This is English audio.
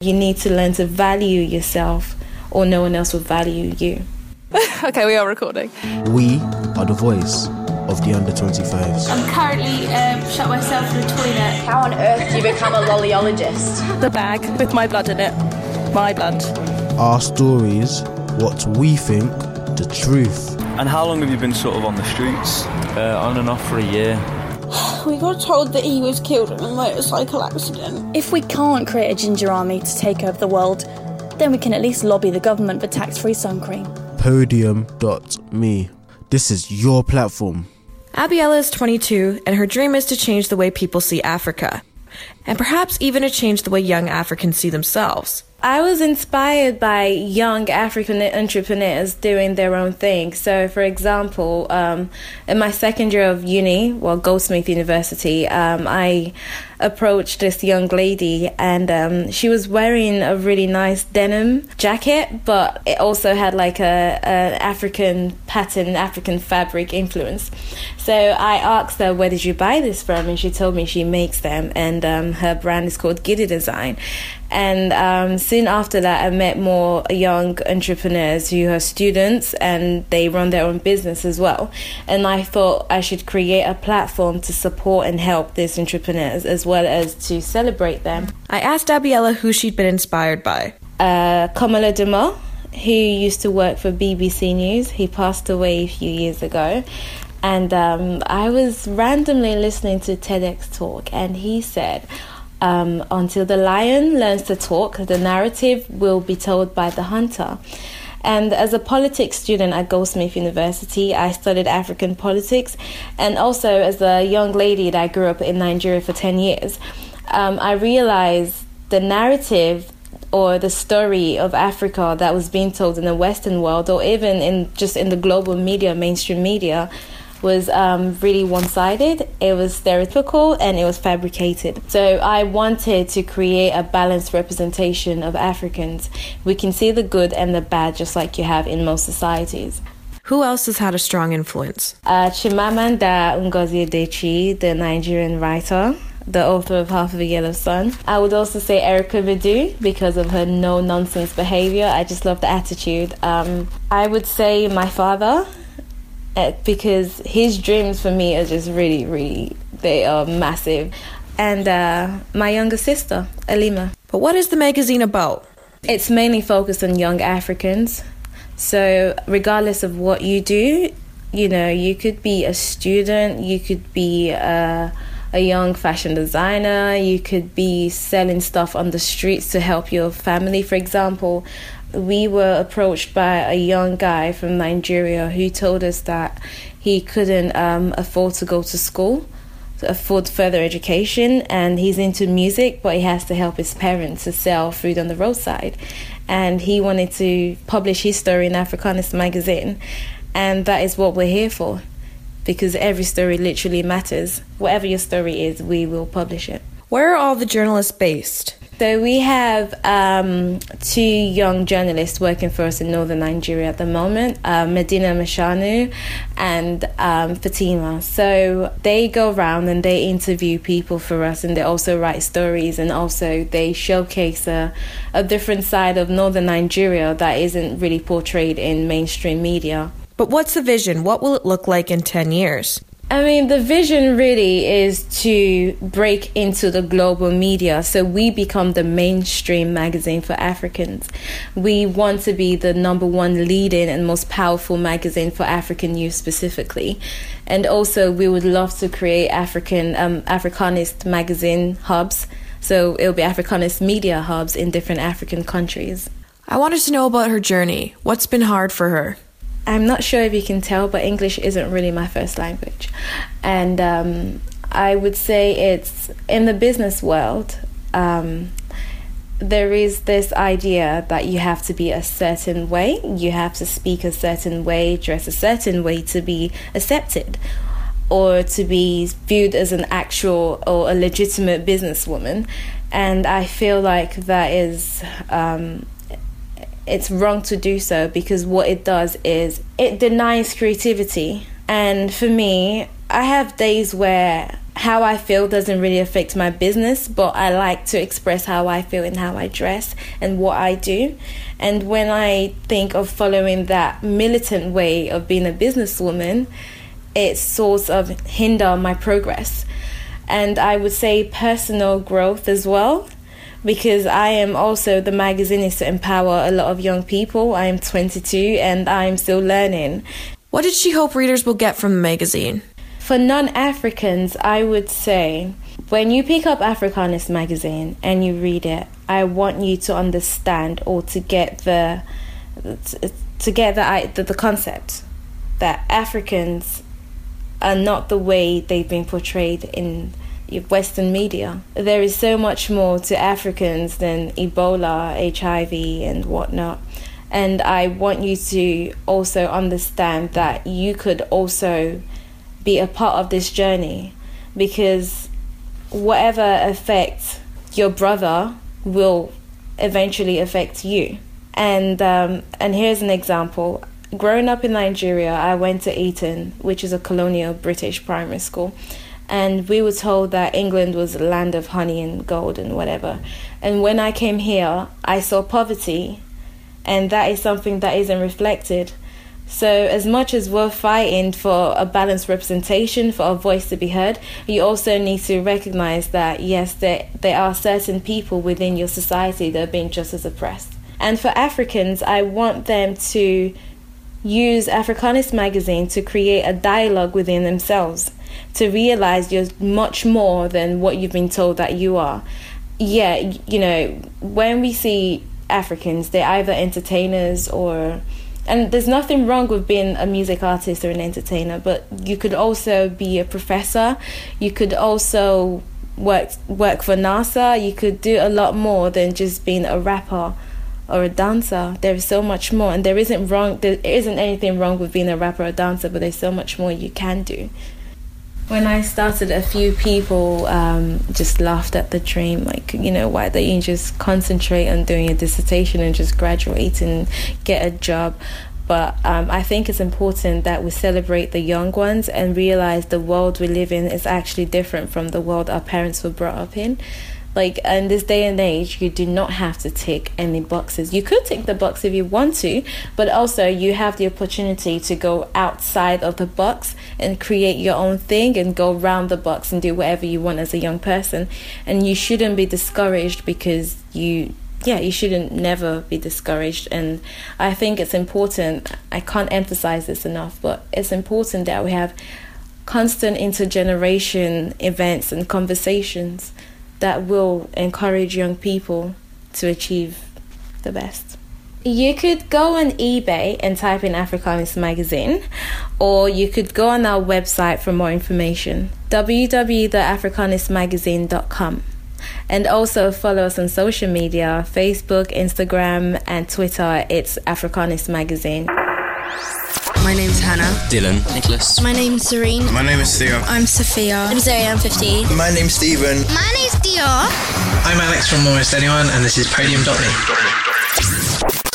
You need to learn to value yourself, or no one else will value you. Okay, we are recording. We are the voice of the under-25s. I'm currently shut myself in the toilet. How on earth do you become a lollyologist? The bag with my blood in it. My blood. Our stories, what we think, the truth. And how long have you been sort of on the streets? On and off for a year. We got told that he was killed in a motorcycle accident. If we can't create a ginger army to take over the world, then we can at least lobby the government for tax-free sun cream. Podium.me. This is your platform. Abiella is 22, and her dream is to change the way people see Africa, and perhaps even to change the way young Africans see themselves. I was inspired by young African entrepreneurs doing their own thing. So, for example, in my second year of uni, Goldsmith University, I approached this young lady, and she was wearing a really nice denim jacket, but it also had like an African pattern, African fabric influence. So I asked her, where did you buy this from? And she told me she makes them, and her brand is called Giddy Design. And soon after that, I met more young entrepreneurs who are students, and they run their own business as well. And I thought I should create a platform to support and help these entrepreneurs, as well as to celebrate them. I asked Abiella who she'd been inspired by. Kamala Duma, who used to work for BBC News. He passed away a few years ago. And I was randomly listening to TEDx talk, and he said, until the lion learns to talk, the narrative will be told by the hunter. And as a politics student at Goldsmith University, I studied African politics. And also as a young lady that grew up in Nigeria for 10 years, I realized the narrative or the story of Africa that was being told in the Western world, or even in the global media, mainstream media, was really one-sided. It was stereotypical and it was fabricated. So I wanted to create a balanced representation of Africans. We can see the good and the bad, just like you have in most societies. Who else has had a strong influence? Chimamanda Ngozi Adichie, the Nigerian writer, the author of Half of a Yellow Sun. I would also say Erykah Badu, because of her no-nonsense behavior. I just love the attitude. I would say my father, because his dreams for me are just really, they are massive. And my younger sister, Alima. But what is the magazine about? It's mainly focused on young Africans. So regardless of what you do, you could be a student, you could be a young fashion designer, you could be selling stuff on the streets to help your family. For example, we were approached by a young guy from Nigeria who told us that he couldn't afford to go to school, to afford further education, and he's into music, but he has to help his parents to sell food on the roadside. And he wanted to publish his story in Africanist magazine, and that is what we're here for, because every story literally matters. Whatever your story is, we will publish it. Where are all the journalists based? So we have 2 young journalists working for us in northern Nigeria at the moment, Medina Mashanu and Fatima. So they go around and they interview people for us, and they also write stories, and also they showcase a different side of northern Nigeria that isn't really portrayed in mainstream media. But what's the vision? What will it look like in 10 years? I mean, the vision really is to break into the global media, so we become the mainstream magazine for Africans. We want to be the #1 leading and most powerful magazine for African youth specifically. And also, we would love to create Africanist magazine hubs, so it'll be Africanist media hubs in different African countries. I wanted to know about her journey. What's been hard for her? I'm not sure if you can tell, but English isn't really my first language. And I would say it's in the business world, there is this idea that you have to be a certain way, you have to speak a certain way, dress a certain way to be accepted, or to be viewed as an actual or a legitimate businesswoman. And I feel like that is... it's wrong to do so, because what it does is it denies creativity. And for me, I have days where how I feel doesn't really affect my business, but I like to express how I feel and how I dress and what I do. And when I think of following that militant way of being a businesswoman, it sort of hinder my progress. And I would say personal growth as well, because I am also, the magazine is to empower a lot of young people. I am 22 and I'm still learning. What did she hope readers will get from the magazine? For non-Africans, I would say, when you pick up Africanist magazine and you read it, I want you to understand or to get the concept that Africans are not the way they've been portrayed in Western media. There is so much more to Africans than Ebola, HIV, and whatnot. And I want you to also understand that you could also be a part of this journey, because whatever affects your brother will eventually affect you. And here's an example. Growing up in Nigeria, I went to Eton, which is a colonial British primary school, and we were told that England was a land of honey and gold and whatever. And when I came here, I saw poverty, and that is something that isn't reflected. So as much as we're fighting for a balanced representation, for a voice to be heard, you also need to recognize that, yes, there are certain people within your society that are being just as oppressed. And for Africans, I want them to use Africanist magazine to create a dialogue within themselves, to realize you're much more than what you've been told that you are. Yeah, you know, when we see Africans, they're either entertainers or... And there's nothing wrong with being a music artist or an entertainer, but you could also be a professor. You could also work for NASA. You could do a lot more than just being a rapper or a dancer. There is so much more, and there isn't anything wrong with being a rapper or a dancer, but there's so much more you can do. When I started, a few people just laughed at the dream, like, you know, why don't you just concentrate on doing a dissertation and just graduate and get a job? But I think it's important that we celebrate the young ones and realize the world we live in is actually different from the world our parents were brought up in. Like, in this day and age, you do not have to tick any boxes. You could tick the box if you want to, but also you have the opportunity to go outside of the box and create your own thing and go around the box and do whatever you want as a young person. And you shouldn't be discouraged, because you shouldn't never be discouraged. And I think it's important, I can't emphasize this enough, but it's important that we have constant intergeneration events and conversations that will encourage young people to achieve the best. You could go on eBay and type in Africanist magazine, or you could go on our website for more information, www.africanistmagazine.com. And also follow us on social media, Facebook, Instagram and Twitter. It's Africanist Magazine. My name's Hannah. Dylan. Nicholas. My name's Serene. My name is Theo. I'm Sophia. I'm Zoe, I'm 15. My name's Stephen. My name's Dior. I'm Alex from Almost Anyone, and this is Podium.me.